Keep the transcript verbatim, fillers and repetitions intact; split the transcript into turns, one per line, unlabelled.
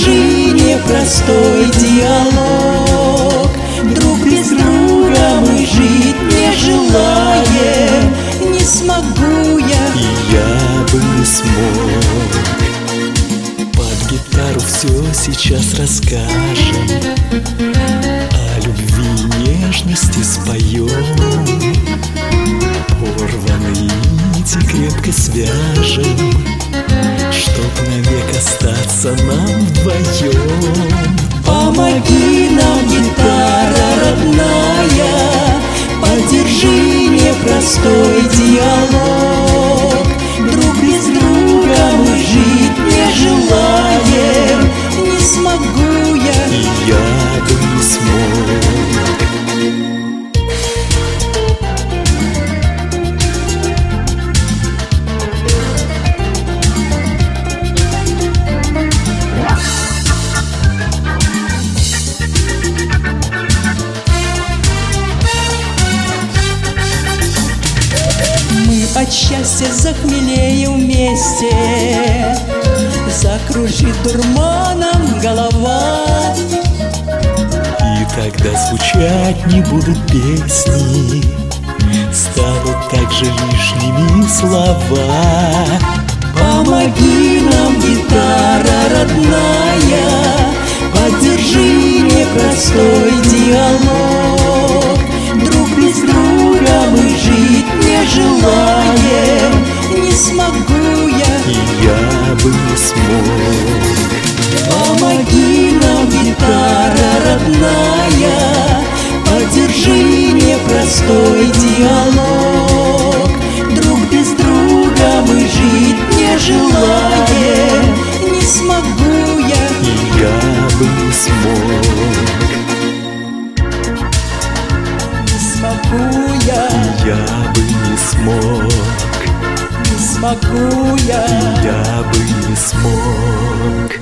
Поддержи непростой диалог. Друг без друга мы жить не желаем. Не смогу я,
и я бы не смог. Под гитару все сейчас расскажем, о любви и нежности споем. Порванные нити крепко свяжем, чтоб навек остаться нам вдвоем.
помоги нам, гитара родная, поддержи непростой диалог. Друг без друга мы жить не желаем. Не смогу я,
и я бы не смог.
от счастья захмелеем вместе, закружит дурманом голова.
И тогда звучать не будут песни, станут также лишними слова.
Помоги нам, гитара родная, поддержи непростой диалог. Друг без друга мы жить не желаем. Не смогу я,
и я бы не смог.
Помоги нам, гитара родная, поддержи непростой диалог. Друг без друга мы жить не желаем. Не смогу я,
и я бы не смог.
Не смогу я,
и я бы не смог.
Не смогу я,
и я бы не смог.